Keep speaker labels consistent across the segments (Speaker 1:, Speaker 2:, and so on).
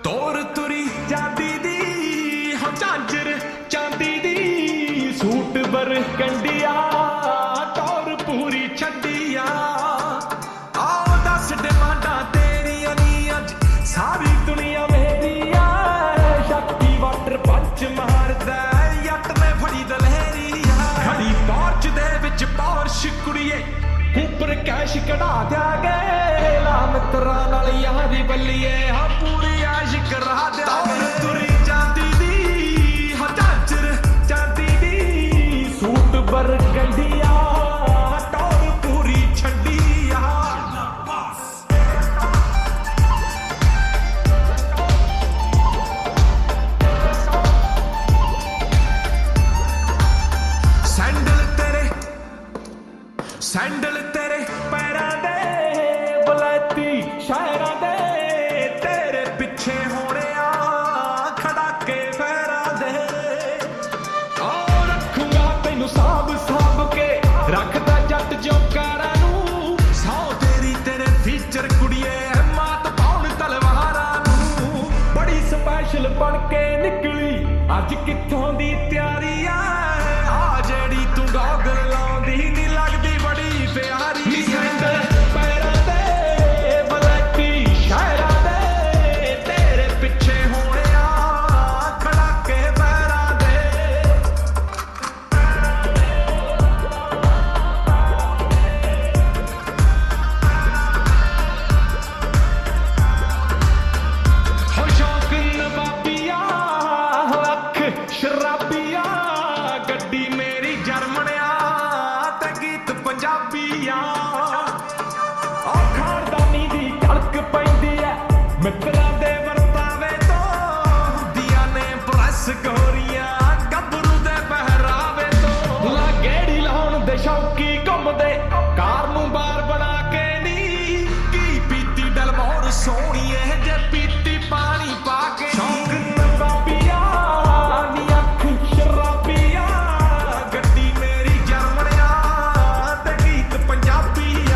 Speaker 1: ਤੋਰ ਤੁਰੀ ਜਾਂਦੀ ਦੀ ਹੋ ਝਾਂਜਰ ਚਾਂਦੀ ਦੀ ਸੂਟ ਬਰ ਕੰਡਿਆ ਟੌਰ ਪੂਰੀ ਛੱਡਿਆ ਆਓ ਦੱਸ ਡਿਮਾਂਡਾਂ ਤੇਰੀਆਂ ਨੀ ਅੱਜ ਸਾਰੀ ਦੁਨੀਆ ਮੇਰੀ ਆ ਸ਼ਕਤੀ ਵਾਟਰ ਪੰਚ ਮਾਰਦਾ ਯੱਟ ਨੇ ਫੜੀ ਦਲਹਰੀ ਖੜੀ ਟਾਰਚ ਦੇ ਵਿੱਚ ਪੌਰਸ਼ ਕੁੜੀਏ ਉੱਪਰ ਕੈਸ਼ ਕਢਾ ਦਿਆਂਗੇ ਲਾ ਮਿੱਤਰਾਂ ਨਾਲ ਯਾਰੀ ਬੱਲੀਏ ਹਾਂ ਪੂਰੀ ਐਸ਼ ਕਰਾ ਦਿਆਂਗੇ ਤੁਰੀ ਜਾਂਦੀ ਦੀ ਹਾਂ ਝਾਂਜਰ ਚਾਂਦੀ ਦੀ ਸੂਟ ਬਰ ਕੰਡਿਆ ਟੌਰ ਪੂਰੀ ਛੱਡਿਆ ਸੈਂਡਲ ਤੇਰੇ ਪੈਰਾਂ ਦੇ ਬਲੈਤੀ ਸ਼ਹਿਰਾਂ ਦੇ ਤੇਰੇ ਪਿੱਛੇ ਹੋਣਿਆ ਖੜਾ ਕੇ ਫੇਰਾਂ ਦੇ ਆਹ ਰੱਖੂਗਾ ਤੈਨੂੰ ਸਾਂਭ ਸਾਂਭ ਕੇ ਰੱਖਦਾ ਜੱਟ ਜੋਕਾਰਾਂ ਨੂੰ ਸੌ ਤੇਰੀ ਤੇਰੇ ਫੀਚਰ ਕੁੜੀਏ ਮਾਤ ਪਾਉਣ ਤਲਵਾਰਾਂ ਨੂੰ ਬੜੀ ਸਪੈਸ਼ਲ ਬਣ ਕੇ ਨਿਕਲੀ ਅੱਜ ਕਿੱਥੋਂ ਦੀ ਤਿਆਰੀ ਆ ਜਿਹੜੀ ਤੂੰ ਗੋਗਲ ਲਾਉਂਦੀ ਨੀ ਲੱਗਦੀ ਬੜੀ ਪਿਆਰੀ ਸੈਂਡਲ ਪੈਰਾਂ ਦੇ ਬਲੈਤੀ ਸ਼ਹਿਰਾਂ ਦੇ ਤੇਰੇ ਪਿੱਛੇ ਹੋਣਿਆ ਖੜਾ ਕੇ ਪੈਰਾਂ ਦੇ ਹੋ ਸ਼ੌਕ ਨਵਾਬੀਆ ਅੱਖ ਸ਼ਰਾਬੀਆ ਗੱਡੀ ਮੇਰੀ ਜਰਮਣਿਆ ਤੇ ਗੀਤ ਪੰਜਾਬੀਆ ਖਾਨਦਾਨੀ ਦੀ ਝਲਕ ਪੈਂਦੀ ਐ ਮਿੱਤਰਾਂ ਦੇ ਵਰਤਾਵੇ ਤੋਂ ਹੁੰਦੀਆਂ ਨੇ ਪ੍ਰੈਸ ਗੋਰੀਆਂ ਗੱਭਰੂ ਦੇ ਪਹਿਰਾਵੇ ਤੋਂ ਲਾ ਗੇੜੀ ਲਾਉਣ ਦੇ ਸ਼ੌਕੀ ਘੁੰਮਦੇ ਕਾਰ ਨੂੰ ਬਾਰ ਬਣਾ ਕੇ ਨੀ ਕੀ ਪੀਤੀ ਡਲਮੋਰ ਸੋਹਣੀਏ ਜੇ ਪੀਤੀ ਪਾਣੀ ਪਾ ਕੇ ਸ਼ੌਕ ਨਵਾਬੀਆ ਨੀ ਅੱਖ ਸ਼ਰਾਬੀਆ ਗੱਡੀ ਮੇਰੀ ਜਰਮਣਿਆ ਤੇ ਗੀਤ ਪੰਜਾਬੀਆ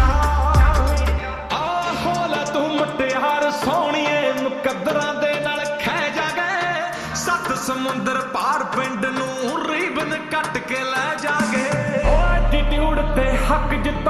Speaker 1: ਆਹੋ ਲੈ ਤੂੰ ਮੁਟਿਆਰ ਸੋਹਣੀਏ ਮੁਕੱਦਰਾਂ ਦੇ ਨਾਲ ਖਹਿ ਜਾ ਗਏ ਸੱਤ ਸਮੁੰਦਰ ਪਾਰ ਪਿੰਡ ਨੂੰ ਰੀਬਨ ਕੱਟ ਕੇ ਲੈ ਜਾਗੇ ਓ ਐਟੀਟਿਊਡ ਤੇ ਹੱਕ ਜਿੱਤ